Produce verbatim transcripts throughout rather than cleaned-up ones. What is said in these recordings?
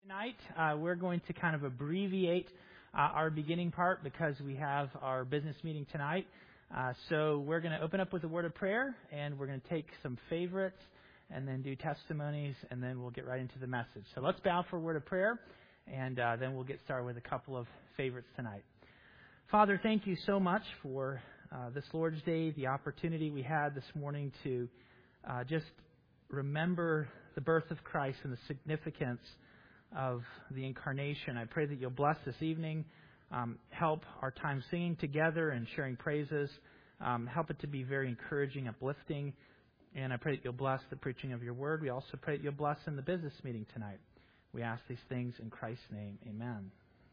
Tonight, uh, we're going to kind of abbreviate uh, our beginning part because we have our business meeting tonight. Uh, so we're going to open up with a word of prayer, and we're going to take some favorites, and then do testimonies, and then we'll get right into the message. So let's bow for a word of prayer, and uh, then we'll get started with a couple of favorites tonight. Father, thank you so much for uh, this Lord's Day, the opportunity we had this morning to uh, just remember the birth of Christ and the significance of the incarnation. I pray that you'll bless this evening, um, help our time singing together and sharing praises, um, help it to be very encouraging, uplifting, and I pray that you'll bless the preaching of your word. We also pray that you'll bless in the business meeting tonight. We ask these things in Christ's name. Amen.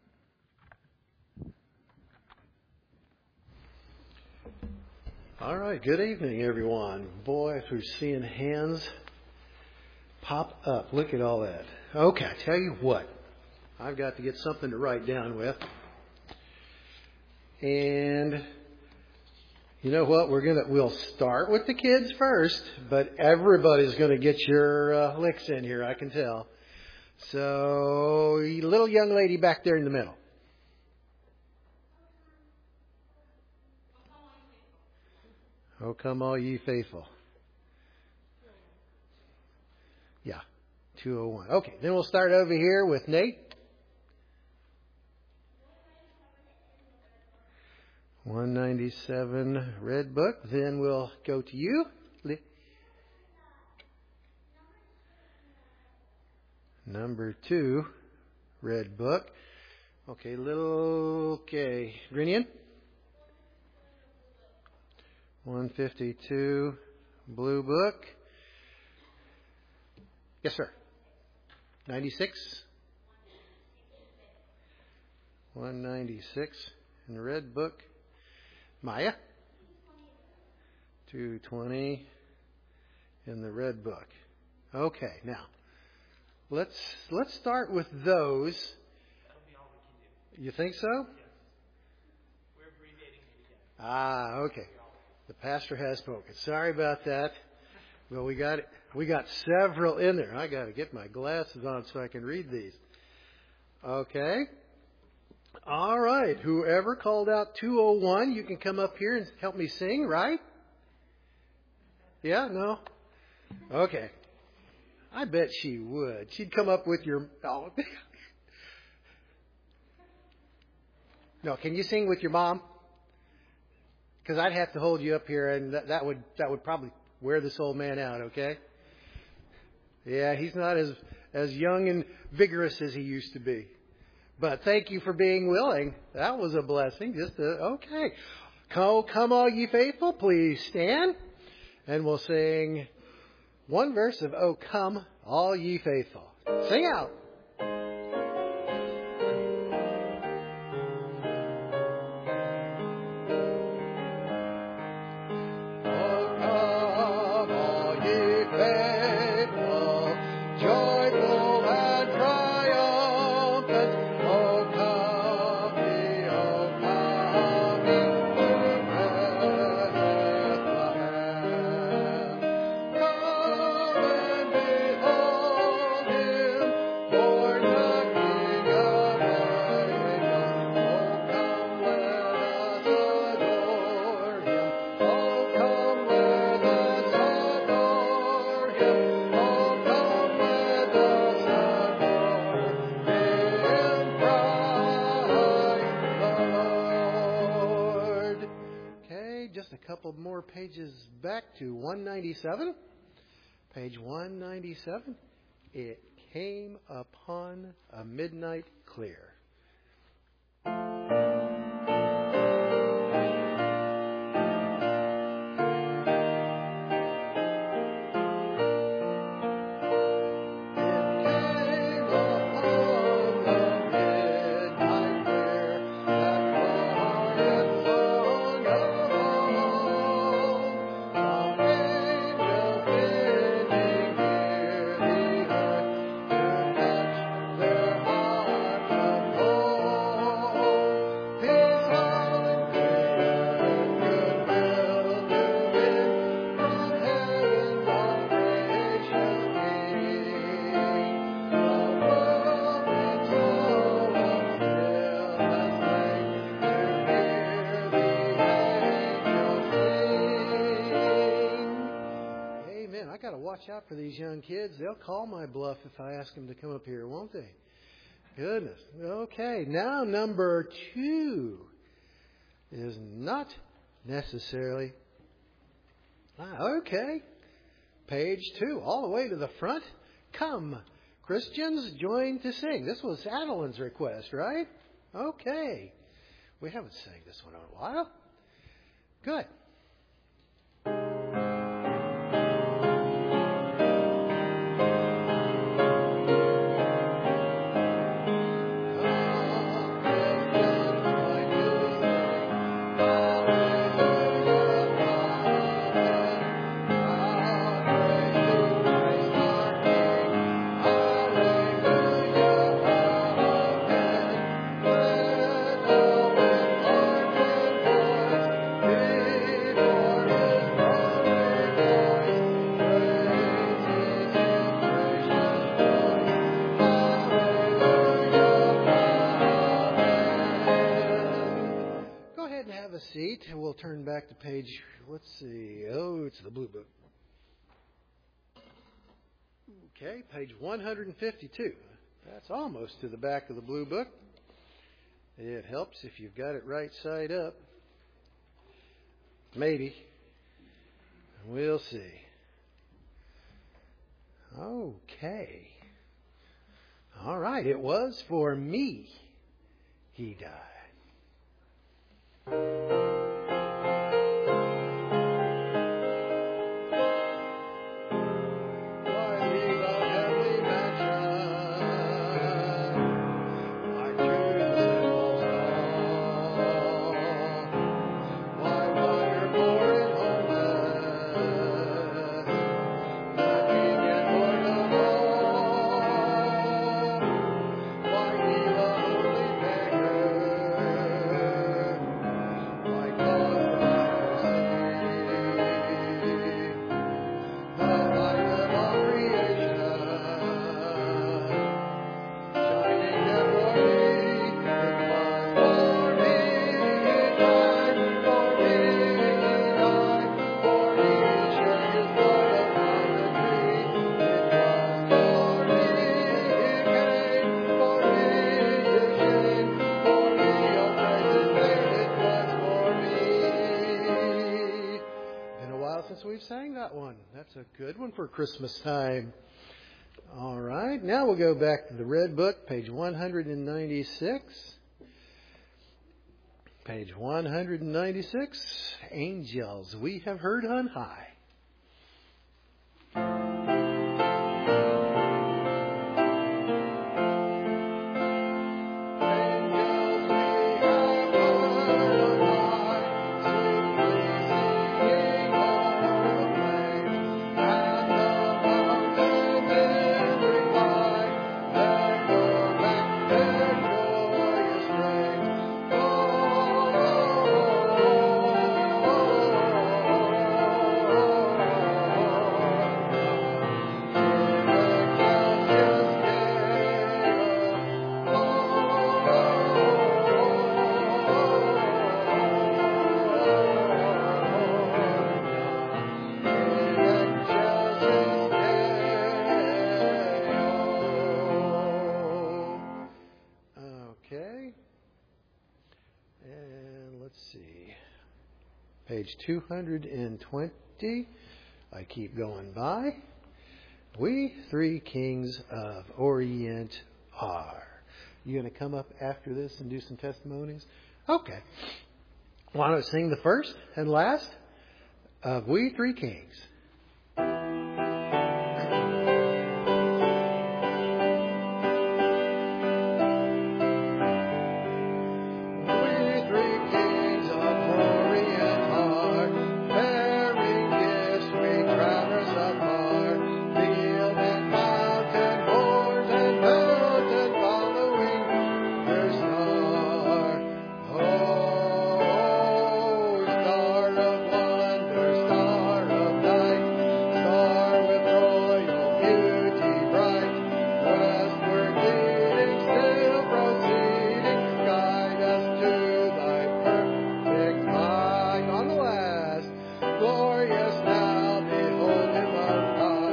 All right, good evening, everyone. Boy, if we're seeing hands pop up. Look at all that. Okay, I tell you what. I've got to get something to write down with. And you know what? We're gonna we'll start with the kids first, but everybody's going to get your uh, licks in here, I can tell. So, little young lady back there in the middle. Oh, come all ye faithful. Yeah, two oh one. Okay, then we'll start over here with Nate. one ninety-seven Red Book. Then we'll go to you. Number two, Red Book. Okay, little, okay, Grinian. one fifty-two, Blue Book. Yes, sir. ninety-six. one ninety-six in the Red Book. Maya. two twenty in the Red Book. Okay, now let's let's start with those. That'll be all we can do. You think so? Yes. We're abbreviating it again. Ah, okay. The pastor has spoken. Sorry about that. Well, we got we got several in there. I got to get my glasses on so I can read these. Okay. All right. Whoever called out two oh one, you can come up here and help me sing, right? Yeah? No? Okay. I bet she would. She'd come up with your... Oh. No, can you sing with your mom? Because I'd have to hold you up here, and that, that would that would probably wear this old man out, okay? Yeah, he's not as as young and vigorous as he used to be. But thank you for being willing. That was a blessing. Just to, okay. Come, come all ye faithful, please stand. And we'll sing one verse of Oh Come All Ye Faithful. Sing out. More pages back to one ninety-seven. Page one ninety-seven. It came upon a midnight clear. Their heart to watch out for these young kids. They'll call my bluff if I ask them to come up here, won't they? Goodness. Okay, now number two is not necessarily. Ah, okay. Page two, all the way to the front. Come, Christians, join to sing. This was Adeline's request, right? Okay. We haven't sang this one in a while. Good. Seat. We'll turn back to page, let's see, oh, it's the blue book. Okay, page one hundred fifty-two. That's almost to the back of the blue book. It helps if you've got it right side up. Maybe. We'll see. Okay. All right, it was for me he died. That's a good one for Christmas time. All right, now we'll go back to the Red Book, page one hundred ninety-six. Page one hundred ninety-six, Angels We Have Heard on High. Page two hundred twenty, I keep going by. We three kings of Orient are. You going to come up after this and do some testimonies? Okay. Why don't I sing the first and last of We Three Kings? Glorious now, behold him on high.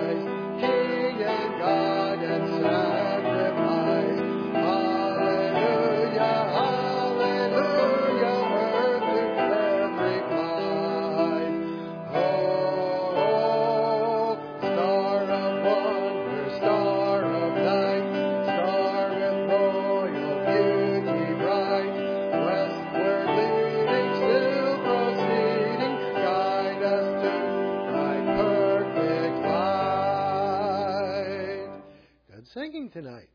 singing tonight.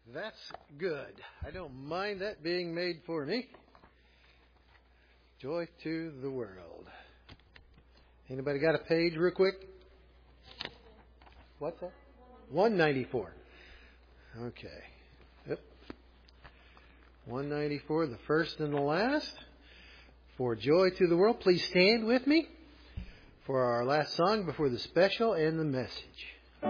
That's good. I don't mind that being made for me. Joy to the world. Anybody got a page real quick? What's that? one ninety-four. Okay. Yep. one ninety-four, the first and the last. For Joy to the World. Please stand with me for our last song before the special and the message.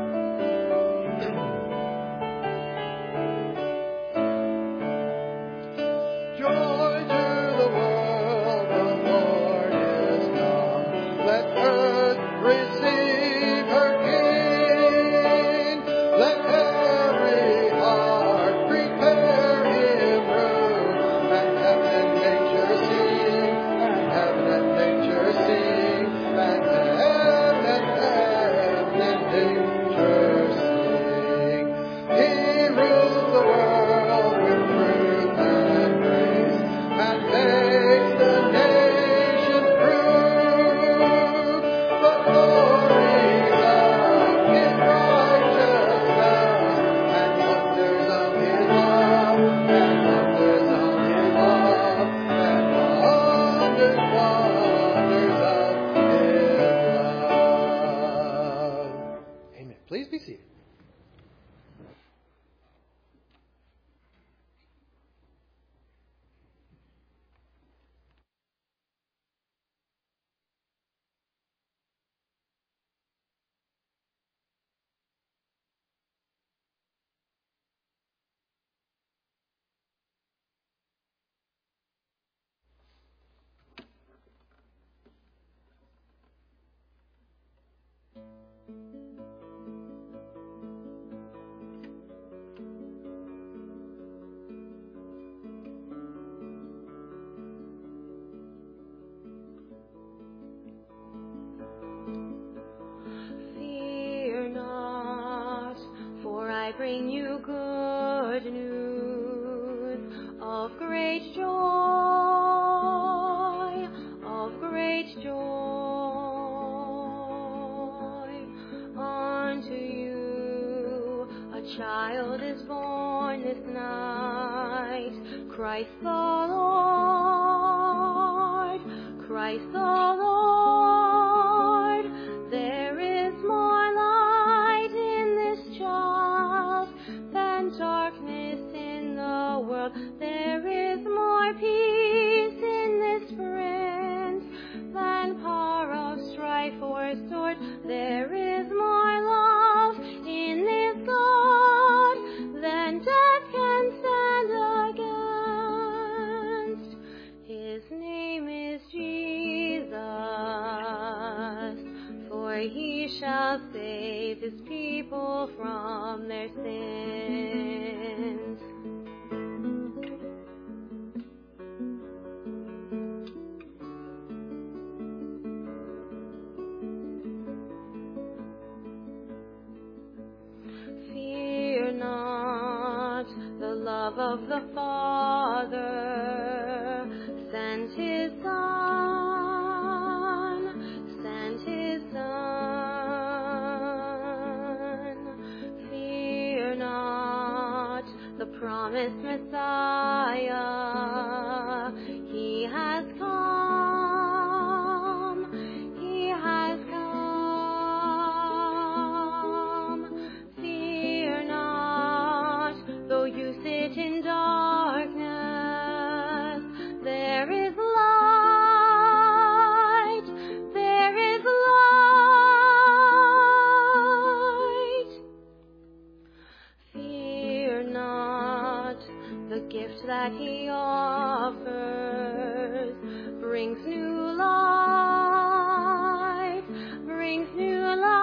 Bring you good news of great joy, of great joy. Unto you a child is born this night, Christ the Lord, Christ the Lord. There is more light in this child than darkness in the world. There is more peace in this prince than power of strife or sword. There is more love in this God than death can stand against. His name is Jesus, for he shall save his people from their sins. Fear not, the love of the Father sent his Son, sent his Son. Fear not, the promised Messiah, he has come, he has come. Fear not, though you sit in darkness, there is light, there is light. Fear not, the gift that he offers brings new life, brings new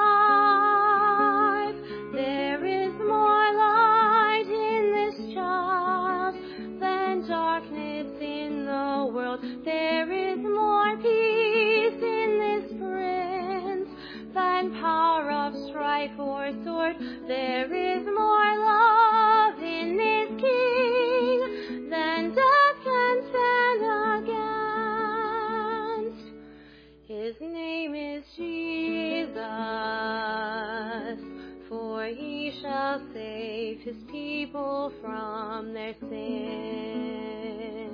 life. There is more light in this child than darkness in the world. There is more peace in this prince than power of strife or sword. There is more love in this king than death can stand against. His name is Jesus, for he shall save his people people from their sins.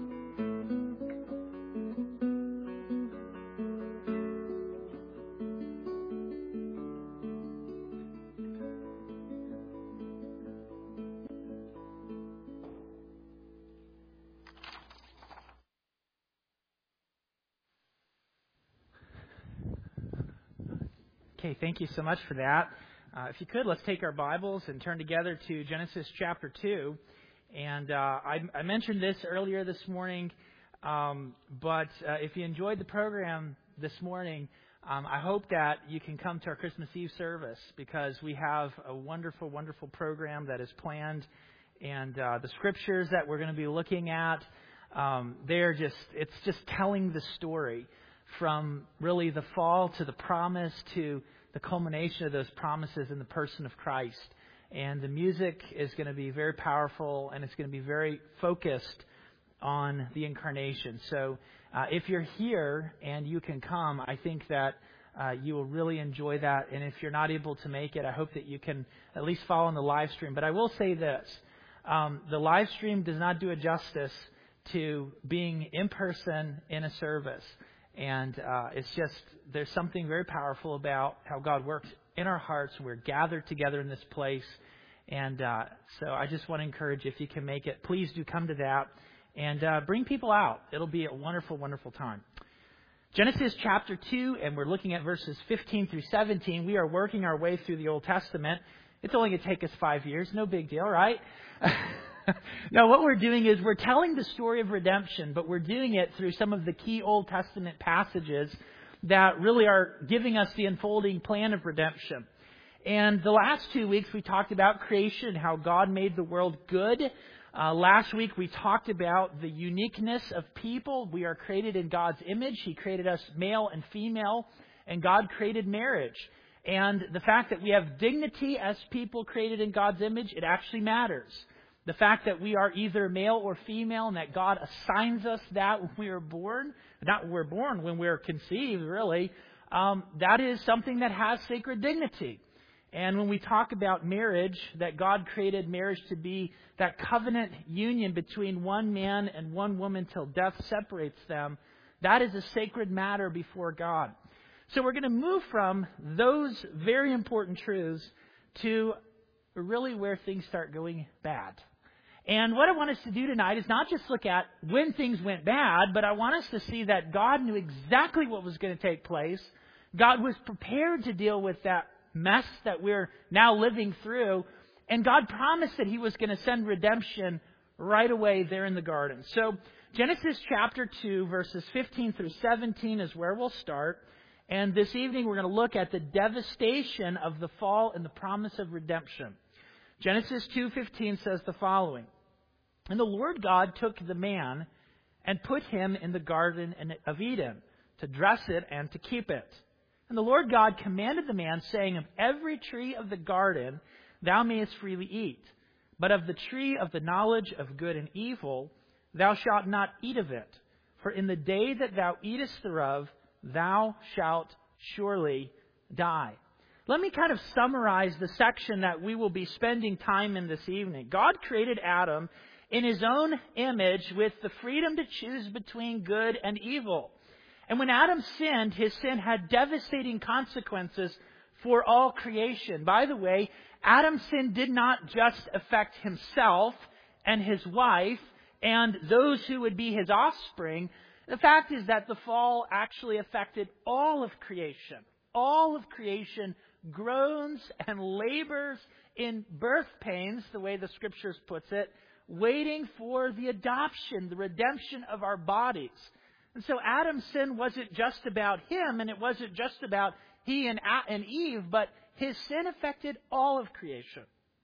Okay, thank you so much for that. Uh, if you could, let's take our Bibles and turn together to Genesis chapter two. And uh, I, I mentioned this earlier this morning, um, but uh, if you enjoyed the program this morning, um, I hope that you can come to our Christmas Eve service, because we have a wonderful, wonderful program that is planned. And uh, the scriptures that we're going to be looking at, um, they're just, it's just telling the story from really the fall to the promise to the culmination of those promises in the person of Christ. And the music is going to be very powerful, and it's going to be very focused on the incarnation. So uh, if you're here and you can come, I think that uh, you will really enjoy that. And if you're not able to make it, I hope that you can at least follow on the live stream. But I will say this, um, the live stream does not do a justice to being in person in a service. And uh, it's just, there's something very powerful about how God works in our hearts. We're gathered together in this place. And uh, so I just want to encourage, if you can make it, please do come to that. And uh, bring people out. It'll be a wonderful, wonderful time. Genesis chapter two, and we're looking at verses fifteen through seventeen. We are working our way through the Old Testament. It's only going to take us five years. No big deal, right? Now, what we're doing is we're telling the story of redemption, but we're doing it through some of the key Old Testament passages that really are giving us the unfolding plan of redemption. And the last two weeks we talked about creation, how God made the world good. Uh, last week we talked about the uniqueness of people. We are created in God's image. He created us male and female, and God created marriage. And the fact that we have dignity as people created in God's image, it actually matters. The fact that we are either male or female, and that God assigns us that when we are born, not when we're born, when we're conceived, really, um, that is something that has sacred dignity. And when we talk about marriage, that God created marriage to be that covenant union between one man and one woman till death separates them, that is a sacred matter before God. So we're going to move from those very important truths to really where things start going bad. And what I want us to do tonight is not just look at when things went bad, but I want us to see that God knew exactly what was going to take place. God was prepared to deal with that mess that we're now living through. And God promised that He was going to send redemption right away there in the garden. So Genesis chapter two, verses fifteen through seventeen is where we'll start. And this evening we're going to look at the devastation of the fall and the promise of redemption. Genesis two fifteen says the following. And the Lord God took the man and put him in the garden of Eden to dress it and to keep it. And the Lord God commanded the man, saying, of every tree of the garden thou mayest freely eat, but of the tree of the knowledge of good and evil thou shalt not eat of it. For in the day that thou eatest thereof, thou shalt surely die. Let me kind of summarize the section that we will be spending time in this evening. God created Adam in His own image with the freedom to choose between good and evil. And when Adam sinned, his sin had devastating consequences for all creation. By the way, Adam's sin did not just affect himself and his wife and those who would be his offspring. The fact is that the fall actually affected all of creation. All of creation groans and labors in birth pains, the way the Scriptures puts it, waiting for the adoption, the redemption of our bodies. And so Adam's sin wasn't just about him, and it wasn't just about he and, and Eve, but his sin affected all of creation.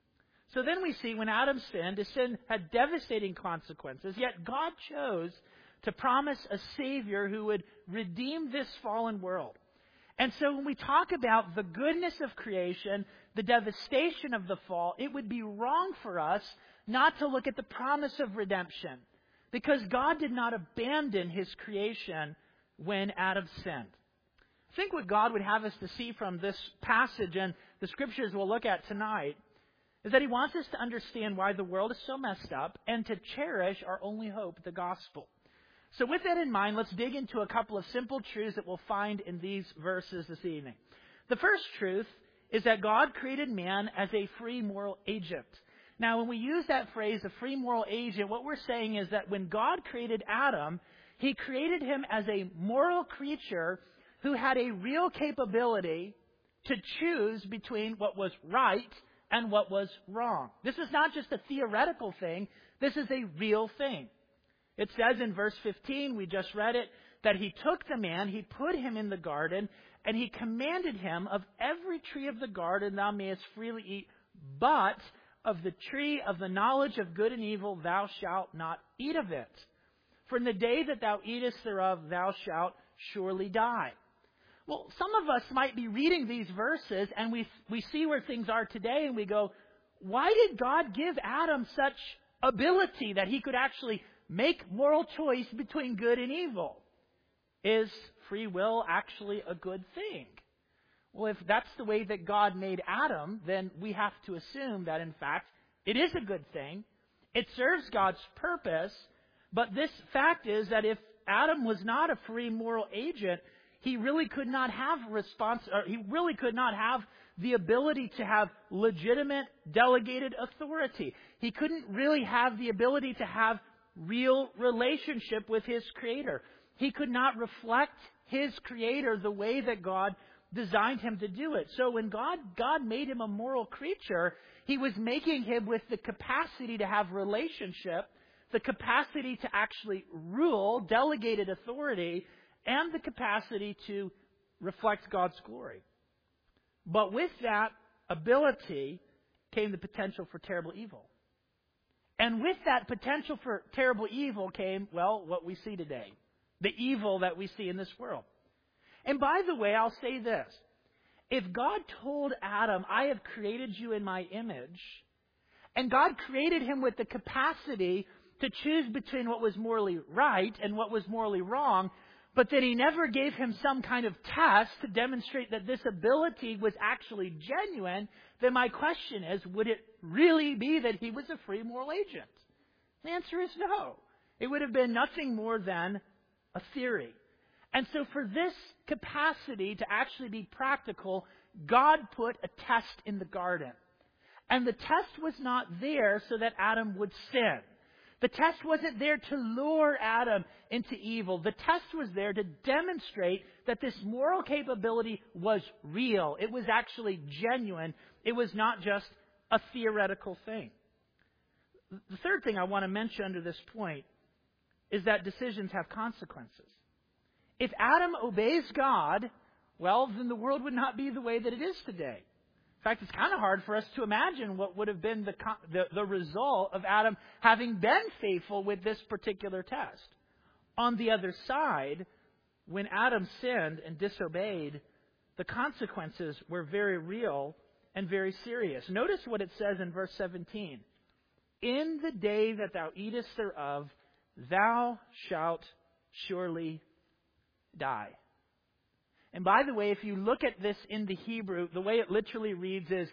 So then we see when Adam sinned, his sin had devastating consequences, yet God chose to promise a Savior who would redeem this fallen world. And so when we talk about the goodness of creation, the devastation of the fall, it would be wrong for us not to look at the promise of redemption. Because God did not abandon His creation when Adam sinned. I think what God would have us to see from this passage and the Scriptures we'll look at tonight is that he wants us to understand why the world is so messed up and to cherish our only hope, the gospel. So with that in mind, let's dig into a couple of simple truths that we'll find in these verses this evening. The first truth is that God created man as a free moral agent. Now, when we use that phrase, a free moral agent, what we're saying is that when God created Adam, he created him as a moral creature who had a real capability to choose between what was right and what was wrong. This is not just a theoretical thing. This is a real thing. It says in verse fifteen, we just read it, that he took the man, he put him in the garden, and he commanded him, of every tree of the garden thou mayest freely eat, but of the tree of the knowledge of good and evil thou shalt not eat of it. For in the day that thou eatest thereof thou shalt surely die. Well, some of us might be reading these verses and we we see where things are today and we go, why did God give Adam such ability that he could actually make moral choice between good and evil? Is free will actually a good thing? Well, if that's the way that God made Adam, then we have to assume that, in fact, it is a good thing. It serves God's purpose. But this fact is that if Adam was not a free moral agent, he really could not have response, or he really could not have the ability to have legitimate delegated authority. He couldn't really have the ability to have real relationship with his Creator. He could not reflect his Creator the way that God designed him to do it. So when God, God made him a moral creature, he was making him with the capacity to have relationship, the capacity to actually rule, delegated authority, and the capacity to reflect God's glory. But with that ability came the potential for terrible evil. And with that potential for terrible evil came, well, what we see today. The evil that we see in this world. And by the way, I'll say this. If God told Adam, I have created you in my image, and God created him with the capacity to choose between what was morally right and what was morally wrong, but that he never gave him some kind of test to demonstrate that this ability was actually genuine, then my question is, would it really be that he was a free moral agent? The answer is no. It would have been nothing more than a theory. And so for this capacity to actually be practical, God put a test in the garden. And the test was not there so that Adam would sin. The test wasn't there to lure Adam into evil. The test was there to demonstrate that this moral capability was real. It was actually genuine. It was not just a theoretical thing. The third thing I want to mention under this point is that decisions have consequences. If Adam obeys God, well, then the world would not be the way that it is today. In fact, it's kind of hard for us to imagine what would have been the, the, the result of Adam having been faithful with this particular test. On the other side, when Adam sinned and disobeyed, the consequences were very real and very serious. Notice what it says in verse seventeen. In the day that thou eatest thereof, thou shalt surely die. And by the way, if you look at this in the Hebrew, the way it literally reads is,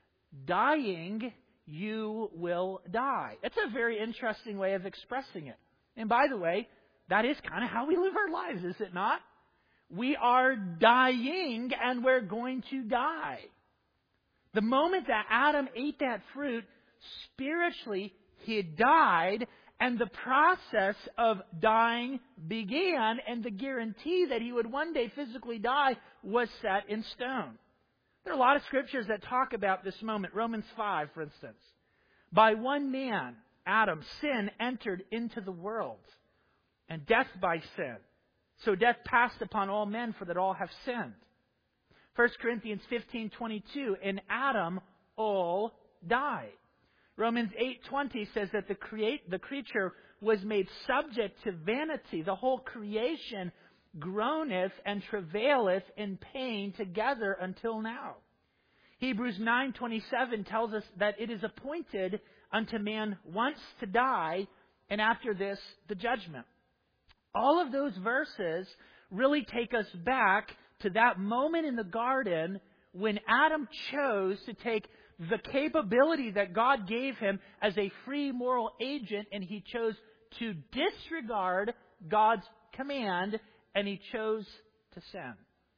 dying, you will die. It's a very interesting way of expressing it. And by the way, that is kind of how we live our lives, is it not? We are dying and we're going to die. The moment that Adam ate that fruit, spiritually, he died. And the process of dying began, and the guarantee that he would one day physically die was set in stone. There are a lot of scriptures that talk about this moment. Romans five, for instance. By one man, Adam, sin entered into the world, and death by sin. So death passed upon all men, for that all have sinned. First Corinthians fifteen twenty-two, in Adam all died. Romans eight twenty says that the create the creature was made subject to vanity. The whole creation groaneth and travaileth in pain together until now. Hebrews nine twenty-seven tells us that it is appointed unto man once to die, and after this the judgment. All of those verses really take us back to that moment in the garden when Adam chose to take the capability that God gave him as a free moral agent, and he chose to disregard God's command, and he chose to sin.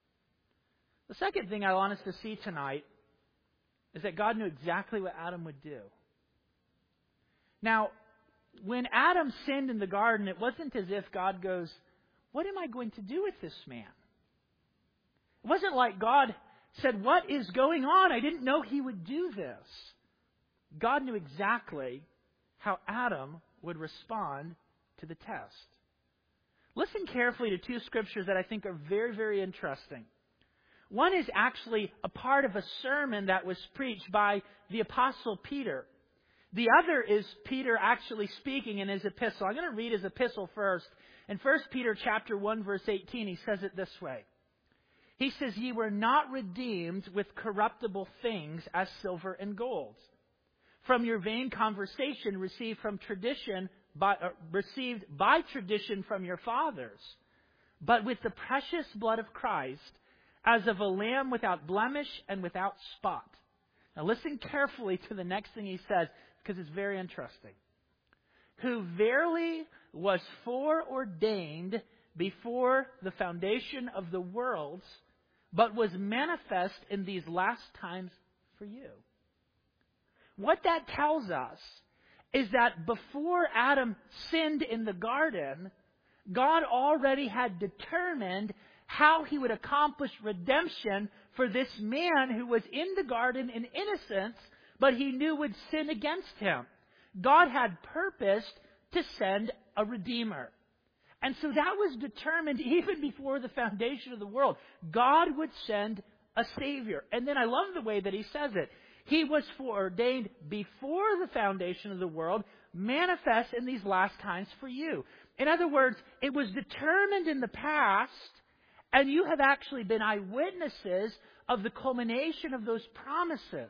The second thing I want us to see tonight is that God knew exactly what Adam would do. Now, when Adam sinned in the garden, it wasn't as if God goes, what am I going to do with this man? It wasn't like God said, what is going on? I didn't know he would do this. God knew exactly how Adam would respond to the test. Listen carefully to two scriptures that I think are very, very interesting. One is actually a part of a sermon that was preached by the Apostle Peter. The other is Peter actually speaking in his epistle. I'm going to read his epistle first. In First Peter chapter one, verse eighteen, he says it this way. He says, "Ye were not redeemed with corruptible things as silver and gold, from your vain conversation received from tradition, by, uh, received by tradition from your fathers, but with the precious blood of Christ, as of a lamb without blemish and without spot." Now listen carefully to the next thing he says, because it's very interesting. "Who verily was foreordained before the foundation of the world, but was manifest in these last times for you." What that tells us is that before Adam sinned in the garden, God already had determined how he would accomplish redemption for this man who was in the garden in innocence, but he knew would sin against him. God had purposed to send a Redeemer. And so that was determined even before the foundation of the world. God would send a Savior. And then I love the way that he says it. He was foreordained before the foundation of the world, manifest in these last times for you. In other words, it was determined in the past, and you have actually been eyewitnesses of the culmination of those promises.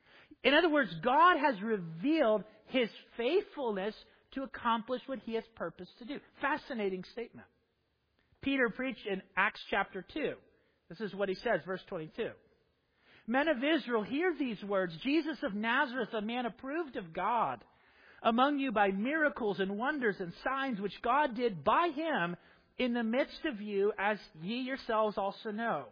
In other words, God has revealed His faithfulness to accomplish what He has purposed to do. Fascinating statement. Peter preached in Acts chapter two. This is what he says, verse twenty-two. "Men of Israel, hear these words. Jesus of Nazareth, a man approved of God, among you by miracles and wonders and signs which God did by Him in the midst of you, as ye yourselves also know."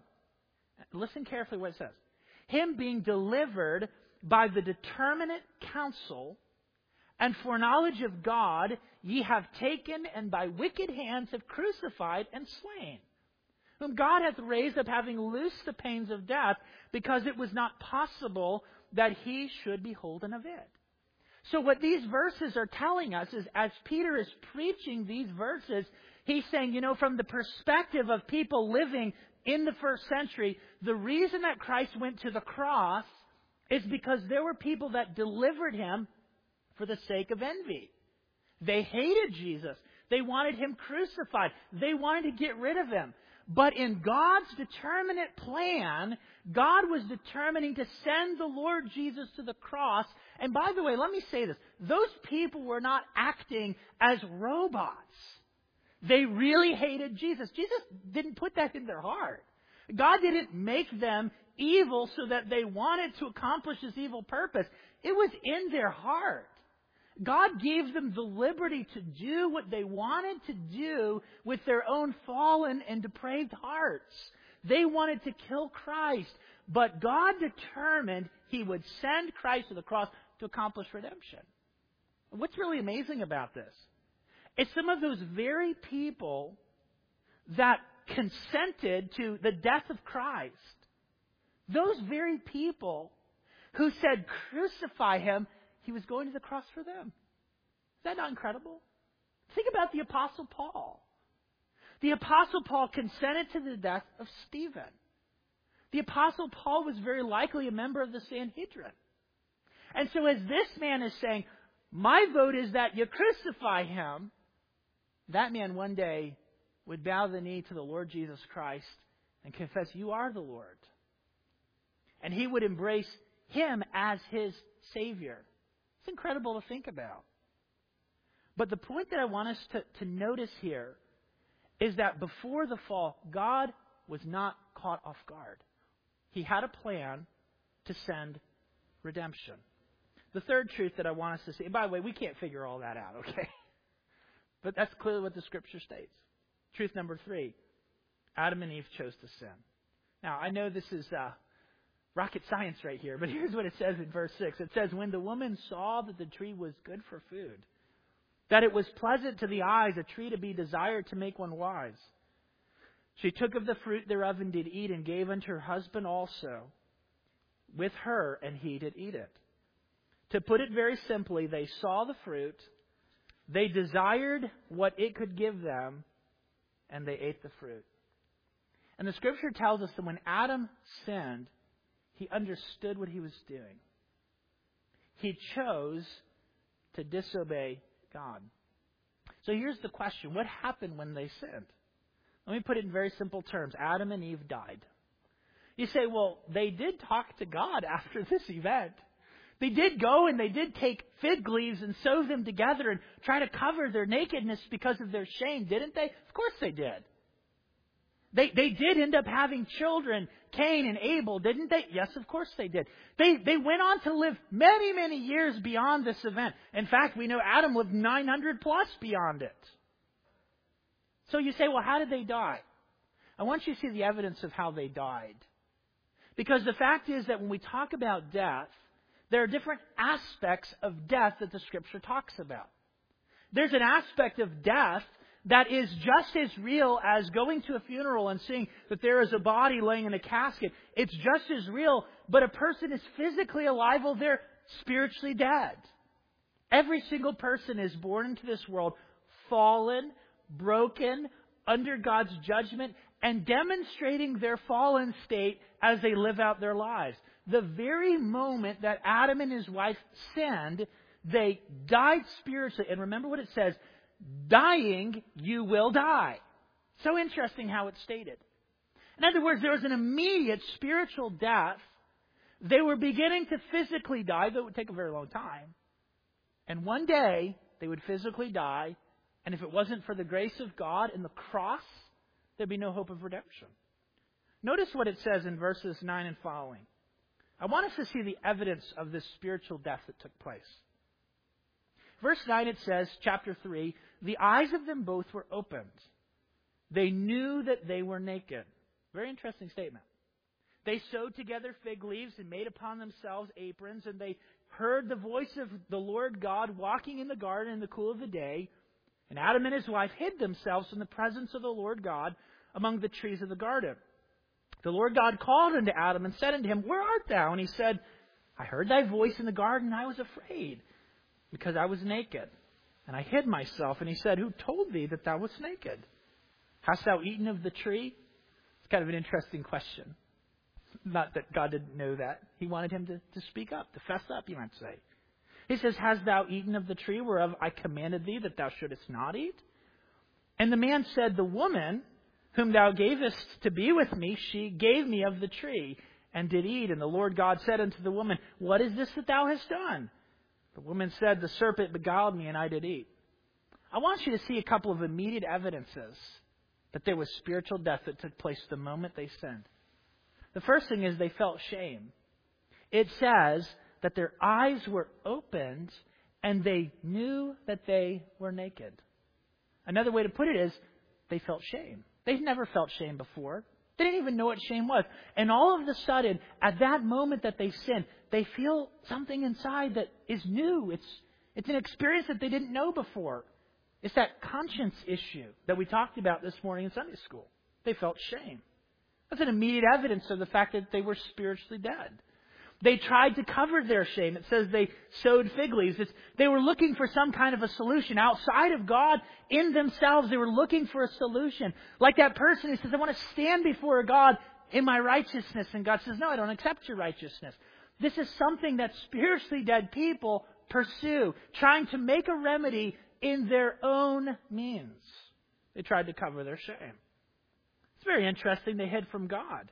Listen carefully what it says. "Him being delivered by the determinate counsel and foreknowledge of God, ye have taken and by wicked hands have crucified and slain, whom God hath raised up, having loosed the pains of death, because it was not possible that He should be holden of it." So what these verses are telling us is, as Peter is preaching these verses, he's saying, you know, from the perspective of people living in the first century, the reason that Christ went to the cross is because there were people that delivered Him for the sake of envy. They hated Jesus. They wanted Him crucified. They wanted to get rid of Him. But in God's determinate plan, God was determining to send the Lord Jesus to the cross. And by the way, let me say this. Those people were not acting as robots. They really hated Jesus. Jesus didn't put that in their heart. God didn't make them evil so that they wanted to accomplish His evil purpose. It was in their heart. God gave them the liberty to do what they wanted to do with their own fallen and depraved hearts. They wanted to kill Christ, but God determined He would send Christ to the cross to accomplish redemption. What's really amazing about this? It's some of those very people that consented to the death of Christ. Those very people who said, "Crucify Him," He was going to the cross for them. Is that not incredible? Think about the Apostle Paul. The Apostle Paul consented to the death of Stephen. The Apostle Paul was very likely a member of the Sanhedrin. And so as this man is saying, "My vote is that you crucify Him," that man one day would bow the knee to the Lord Jesus Christ and confess, "You are the Lord." And he would embrace Him as his Savior. It's incredible to think about. But the point that I want us to, to notice here is that before the fall, God was not caught off guard. He had a plan to send redemption. The third truth that I want us to see, and by the way, we can't figure all that out, okay? But that's clearly what the Scripture states. Truth number three, Adam and Eve chose to sin. Now, I know this is uh, rocket science right here, but here's what it says in verse six. It says, when the woman saw that the tree was good for food, that it was pleasant to the eyes, a tree to be desired to make one wise, she took of the fruit thereof and did eat, and gave unto her husband also with her, and he did eat it. To put it very simply, they saw the fruit, they desired what it could give them, and they ate the fruit. And the Scripture tells us that when Adam sinned, he understood what he was doing. He chose to disobey God. So here's the question. What happened when they sinned? Let me put it in very simple terms. Adam and Eve died. You say, well, they did talk to God after this event. They did go and they did take fig leaves and sew them together and try to cover their nakedness because of their shame, didn't they? Of course they did. They they did end up having children, Cain and Abel, didn't they? Yes, of course they did. They they went on to live many, many years beyond this event. In fact, we know Adam lived nine hundred plus beyond it. So you say, well, how did they die? I want you to see the evidence of how they died. Because the fact is that when we talk about death, there are different aspects of death that the Scripture talks about. There's an aspect of death that is just as real as going to a funeral and seeing that there is a body laying in a casket. It's just as real, but a person is physically alive while they're spiritually dead. Every single person is born into this world fallen, broken, under God's judgment, and demonstrating their fallen state as they live out their lives. The very moment that Adam and his wife sinned, they died spiritually. And remember what it says, dying, you will die. So interesting how it's stated. In other words, there was an immediate spiritual death. They were beginning to physically die, though it would take a very long time. And one day, they would physically die. And if it wasn't for the grace of God and the cross, there'd be no hope of redemption. Notice what it says in verses nine and following. I want us to see the evidence of this spiritual death that took place. Verse nine, it says, chapter three, the eyes of them both were opened. They knew that they were naked. Very interesting statement. They sewed together fig leaves and made upon themselves aprons, and they heard the voice of the Lord God walking in the garden in the cool of the day. And Adam and his wife hid themselves from the presence of the Lord God among the trees of the garden. The Lord God called unto Adam and said unto him, where art thou? And he said, I heard thy voice in the garden, and I was afraid, because I was naked, and I hid myself. And he said, who told thee that thou wast naked? Hast thou eaten of the tree? It's kind of an interesting question. Not that God didn't know that. He wanted him to, to speak up, to fess up, you might say. He says, hast thou eaten of the tree whereof I commanded thee that thou shouldest not eat? And the man said, the woman whom thou gavest to be with me, she gave me of the tree, and did eat. And the Lord God said unto the woman, what is this that thou hast done? The woman said, the serpent beguiled me, and I did eat. I want you to see a couple of immediate evidences that there was spiritual death that took place the moment they sinned. The first thing is they felt shame. It says that their eyes were opened, and they knew that they were naked. Another way to put it is they felt shame. They've never felt shame before. They didn't even know what shame was. And all of a sudden, at that moment that they sin, they feel something inside that is new. It's, it's an experience that they didn't know before. It's that conscience issue that we talked about this morning in Sunday school. They felt shame. That's an immediate evidence of the fact that they were spiritually dead. They tried to cover their shame. It says they sewed fig leaves. It's, they were looking for some kind of a solution. Outside of God, in themselves, they were looking for a solution. Like that person who says, I want to stand before God in my righteousness. And God says, no, I don't accept your righteousness. This is something that spiritually dead people pursue, trying to make a remedy in their own means. They tried to cover their shame. It's very interesting. They hid from God.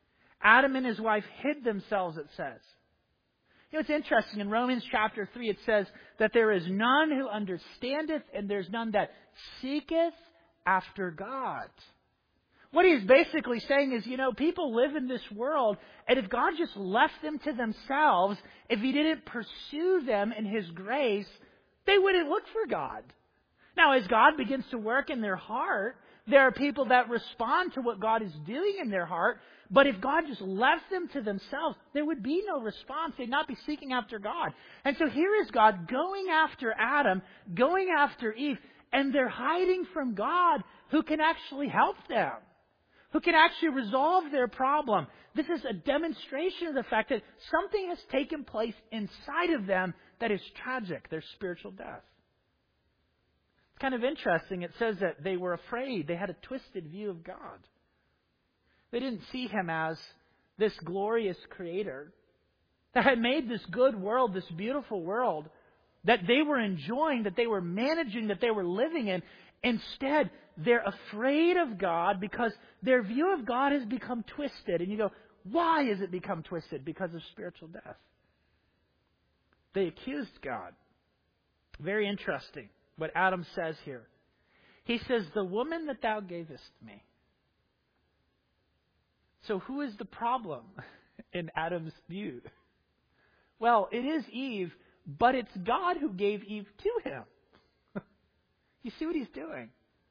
Adam and his wife hid themselves, it says. You know, it's interesting. In Romans chapter three, it says that there is none who understandeth, and there's none that seeketh after God. What he's basically saying is, you know, people live in this world, and if God just left them to themselves, if He didn't pursue them in His grace, they wouldn't look for God. Now, as God begins to work in their heart, there are people that respond to what God is doing in their heart. But if God just left them to themselves, there would be no response. They'd not be seeking after God. And so here is God going after Adam, going after Eve, and they're hiding from God who can actually help them, who can actually resolve their problem. This is a demonstration of the fact that something has taken place inside of them that is tragic, their spiritual death. It's kind of interesting. It says that they were afraid. They had a twisted view of God. They didn't see Him as this glorious Creator that had made this good world, this beautiful world, that they were enjoying, that they were managing, that they were living in. Instead, they're afraid of God because their view of God has become twisted. And you go, why has it become twisted? Because of spiritual death. They accused God. Very interesting what Adam says here. He says, the woman that thou gavest me. So who is the problem in Adam's view? Well, it is Eve, but it's God who gave Eve to him. You see what he's doing?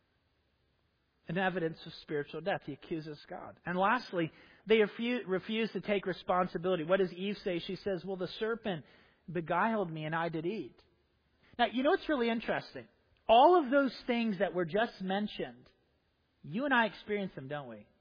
An evidence of spiritual death. He accuses God. And lastly, they refuse, refuse to take responsibility. What does Eve say? She says, well, the serpent beguiled me and I did eat. Now, you know what's really interesting? All of those things that were just mentioned, you and I experience them, don't we?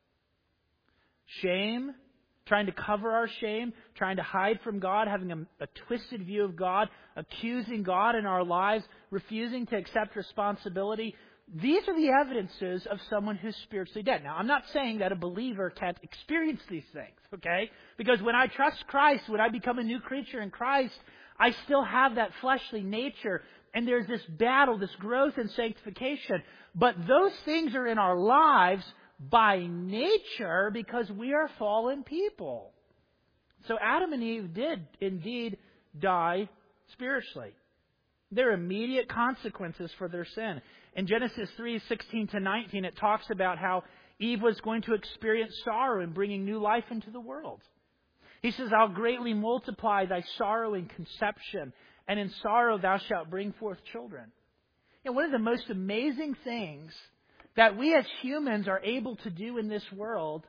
Shame, trying to cover our shame, trying to hide from God, having a, a twisted view of God, accusing God in our lives, refusing to accept responsibility. These are the evidences of someone who's spiritually dead. Now, I'm not saying that a believer can't experience these things, okay? Because when I trust Christ, when I become a new creature in Christ, I still have that fleshly nature. And there's this battle, this growth in sanctification. But those things are in our lives by nature because we are fallen people. So Adam and Eve did indeed die spiritually. There are immediate consequences for their sin. In Genesis three, sixteen to nineteen, it talks about how Eve was going to experience sorrow in bringing new life into the world. He says, I'll greatly multiply thy sorrow in conception, and in sorrow thou shalt bring forth children. And one of the most amazing things that we as humans are able to do in this world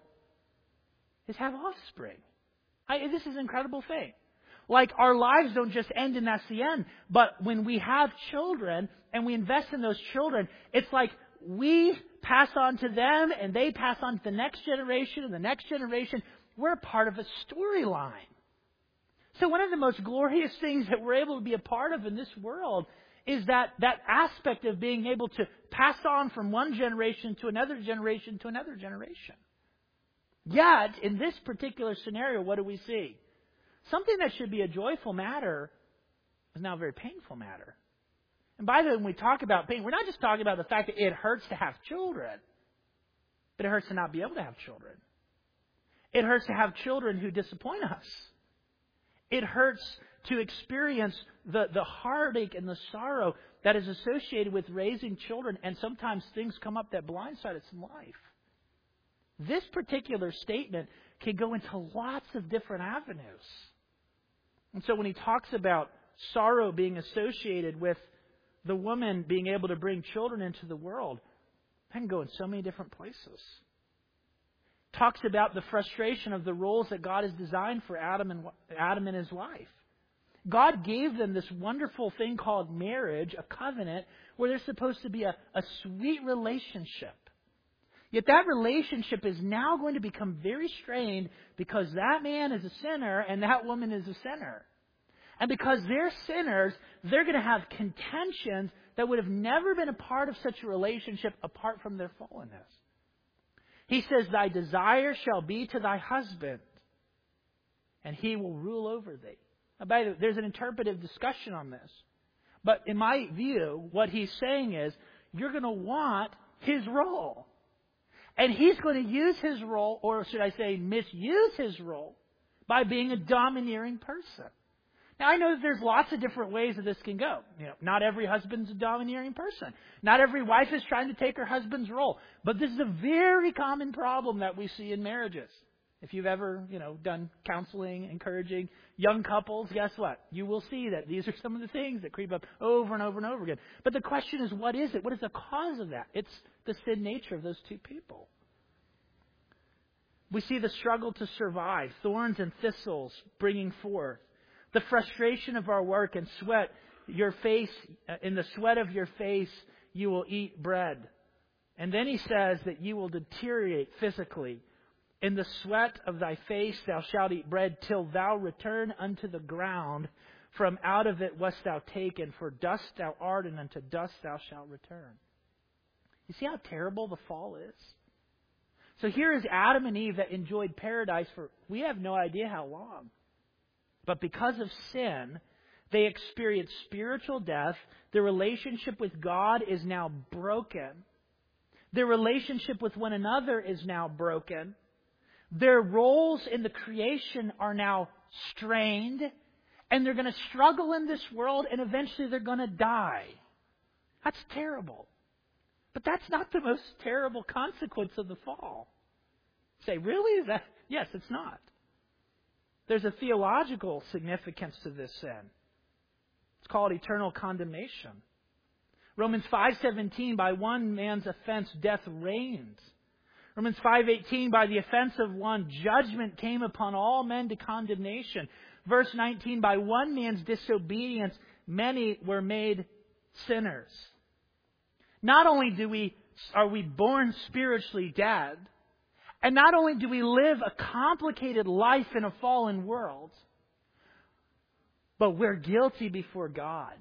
is have offspring. I, this is an incredible thing. Like, our lives don't just end and that's the end. But when we have children and we invest in those children, it's like we pass on to them and they pass on to the next generation and the next generation. We're part of a storyline. So one of the most glorious things that we're able to be a part of in this world is that, that aspect of being able to pass on from one generation to another generation to another generation. Yet, in this particular scenario, what do we see? Something that should be a joyful matter is now a very painful matter. And by the way, when we talk about pain, we're not just talking about the fact that it hurts to have children, but it hurts to not be able to have children. It hurts to have children who disappoint us. It hurts to experience the, the heartache and the sorrow that is associated with raising children, and sometimes things come up that blindside us in life. This particular statement can go into lots of different avenues. And so when he talks about sorrow being associated with the woman being able to bring children into the world, that can go in so many different places. Talks about the frustration of the roles that God has designed for Adam and Adam and his wife. God gave them this wonderful thing called marriage, a covenant, where there's supposed to be a, a sweet relationship. Yet that relationship is now going to become very strained because that man is a sinner and that woman is a sinner. And because they're sinners, they're going to have contentions that would have never been a part of such a relationship apart from their fallenness. He says, thy desire shall be to thy husband, and he will rule over thee. Now, by the way, there's an interpretive discussion on this. But in my view, what he's saying is, you're going to want his role. And he's going to use his role, or should I say misuse his role, by being a domineering person. Now, I know that there's lots of different ways that this can go. You know, not every husband's a domineering person. Not every wife is trying to take her husband's role. But this is a very common problem that we see in marriages. If you've ever, you know, done counseling, encouraging young couples, guess what? You will see that these are some of the things that creep up over and over and over again. But the question is, what is it? What is the cause of that? It's the sin nature of those two people. We see the struggle to survive, thorns and thistles bringing forth. The frustration of our work and sweat, your face, in the sweat of your face, you will eat bread. And then he says that you will deteriorate physically. In the sweat of thy face thou shalt eat bread till thou return unto the ground. From out of it wast thou taken, for dust thou art, and unto dust thou shalt return. You see how terrible the fall is? So here is Adam and Eve that enjoyed paradise for we have no idea how long. But because of sin, they experience spiritual death. Their relationship with God is now broken. Their relationship with one another is now broken. Their roles in the creation are now strained. And they're going to struggle in this world, and eventually they're going to die. That's terrible. But that's not the most terrible consequence of the fall. Say, really? Is that? Yes, it's not. There's a theological significance to this sin. It's called eternal condemnation. Romans five seventeen, by one man's offense, death reigns. Romans five eighteen, by the offense of one, judgment came upon all men to condemnation. Verse nineteen, by one man's disobedience, many were made sinners. Not only do we are we born spiritually dead, and not only do we live a complicated life in a fallen world, but we're guilty before God.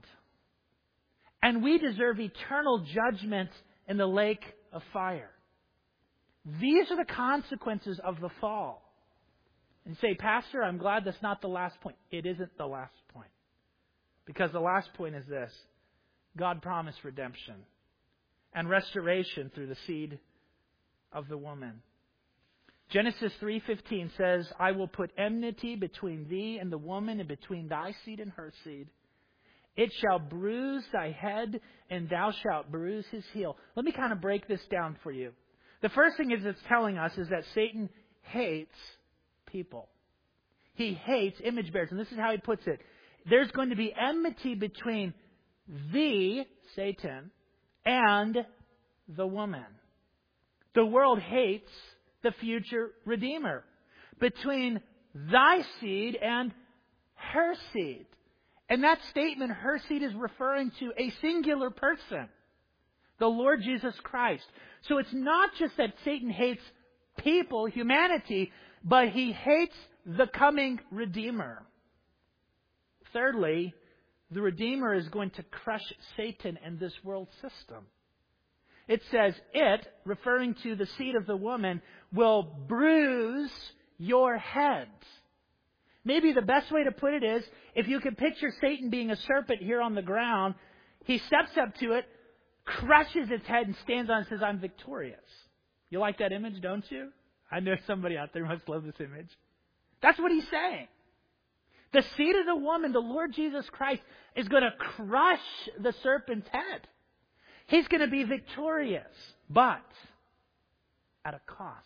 And we deserve eternal judgment in the lake of fire. These are the consequences of the fall. And you say, Pastor, I'm glad that's not the last point. It isn't the last point. Because the last point is this. God promised redemption and restoration through the seed of the woman. Genesis three fifteen says, I will put enmity between thee and the woman, and between thy seed and her seed. It shall bruise thy head, and thou shalt bruise his heel. Let me kind of break this down for you. The first thing is it's telling us is that Satan hates people. He hates image bearers. And this is how he puts it. There's going to be enmity between thee, Satan, and the woman. The world hates the future Redeemer. Between thy seed and her seed. And that statement, her seed, is referring to a singular person. The Lord Jesus Christ. So it's not just that Satan hates people, humanity, but he hates the coming Redeemer. Thirdly, the Redeemer is going to crush Satan and this world system. It says, it, referring to the seed of the woman, will bruise your head. Maybe the best way to put it is, if you could picture Satan being a serpent here on the ground, he steps up to it, crushes its head, and stands on it and says, I'm victorious. You like that image, don't you? I know somebody out there must love this image. That's what he's saying. The seed of the woman, the Lord Jesus Christ, is going to crush the serpent's head. He's going to be victorious, but at a cost.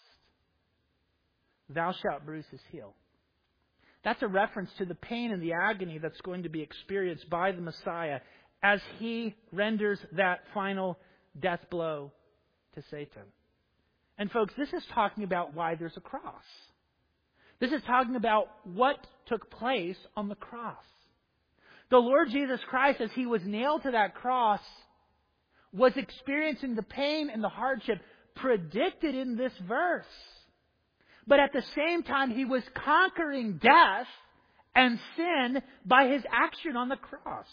Thou shalt bruise his heel. That's a reference to the pain and the agony that's going to be experienced by the Messiah as he renders that final death blow to Satan. And folks, this is talking about why there's a cross. This is talking about what took place on the cross. The Lord Jesus Christ, as he was nailed to that cross, was experiencing the pain and the hardship predicted in this verse. But at the same time, he was conquering death and sin by his action on the cross.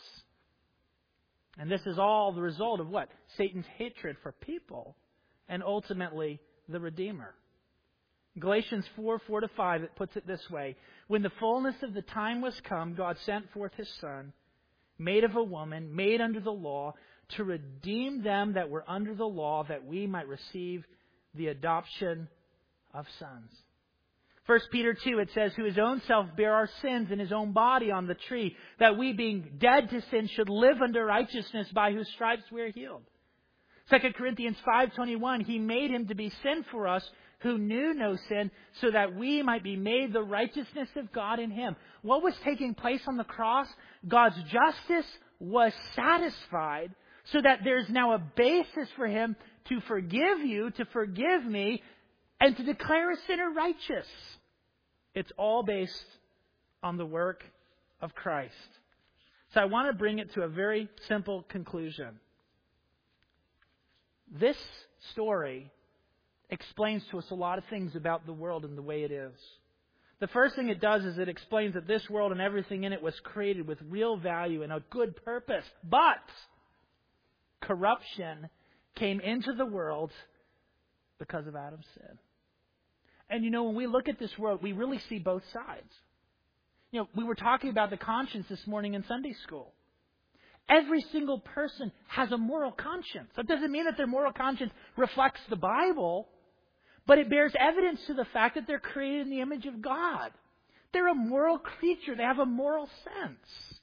And this is all the result of what? Satan's hatred for people and ultimately the Redeemer. Galatians four, four to five, it puts it this way. When the fullness of the time was come, God sent forth his Son, made of a woman, made under the law, to redeem them that were under the law, that we might receive the adoption of sons. First Peter two, it says, who his own self bare our sins in his own body on the tree, that we being dead to sin should live unto righteousness, by whose stripes we are healed. Second Corinthians five twenty-one, he made him to be sin for us who knew no sin, so that we might be made the righteousness of God in him. What was taking place on the cross? God's justice was satisfied, so that there's now a basis for him to forgive you, to forgive me, and to declare a sinner righteous. It's all based on the work of Christ. So I want to bring it to a very simple conclusion. This story explains to us a lot of things about the world and the way it is. The first thing it does is it explains that this world and everything in it was created with real value and a good purpose. But corruption came into the world because of Adam's sin. And you know, when we look at this world, we really see both sides. You know, we were talking about the conscience this morning in Sunday school. Every single person has a moral conscience. That doesn't mean that their moral conscience reflects the Bible, but it bears evidence to the fact that they're created in the image of God. They're a moral creature. They have a moral sense.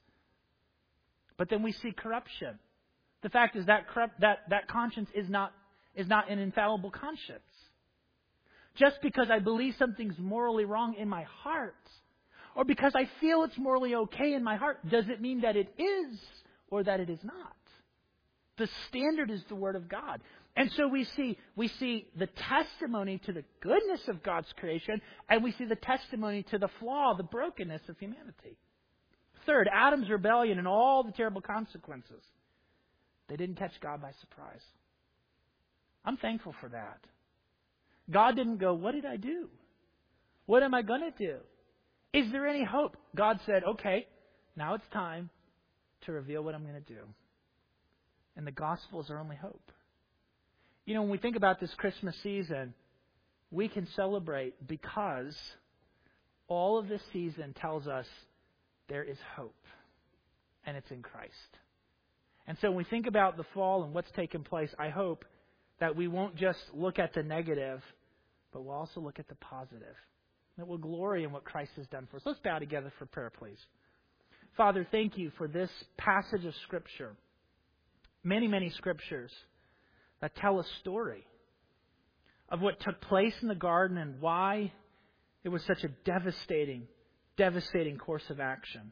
But then we see corruption. The fact is that corrupt, that, that conscience is not, is not an infallible conscience. Just because I believe something's morally wrong in my heart, or because I feel it's morally okay in my heart, doesn't mean that it is or that it is not. The standard is the Word of God. And so we see we see the testimony to the goodness of God's creation, and we see the testimony to the flaw, the brokenness of humanity. Third, Adam's rebellion and all the terrible consequences. They didn't catch God by surprise. I'm thankful for that. God didn't go, what did I do? What am I going to do? Is there any hope? God said, okay, now it's time to reveal what I'm going to do. And the Gospels are only hope. You know, when we think about this Christmas season, we can celebrate because all of this season tells us there is hope. And it's in Christ. And so when we think about the fall and what's taken place, I hope that we won't just look at the negative, but we'll also look at the positive. That we'll glory in what Christ has done for us. Let's bow together for prayer, please. Father, thank you for this passage of Scripture. Many, many Scriptures that tell a story of what took place in the garden and why it was such a devastating, devastating course of action.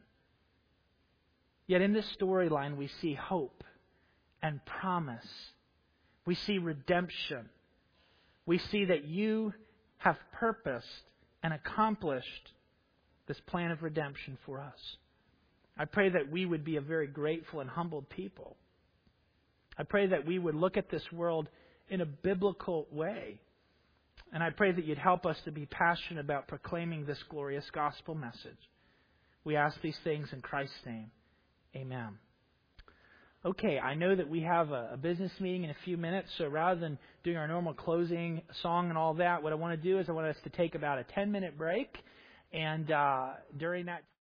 Yet in this storyline, we see hope and promise. We see redemption. We see that you have purposed and accomplished this plan of redemption for us. I pray that we would be a very grateful and humbled people. I pray that we would look at this world in a biblical way. And I pray that you'd help us to be passionate about proclaiming this glorious gospel message. We ask these things in Christ's name. Amen. Okay, I know that we have a, a business meeting in a few minutes, so rather than doing our normal closing song and all that, what I want to do is I want us to take about a ten-minute break, and uh, during that